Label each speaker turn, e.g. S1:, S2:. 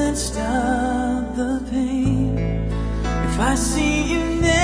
S1: stop the pain. If I see you next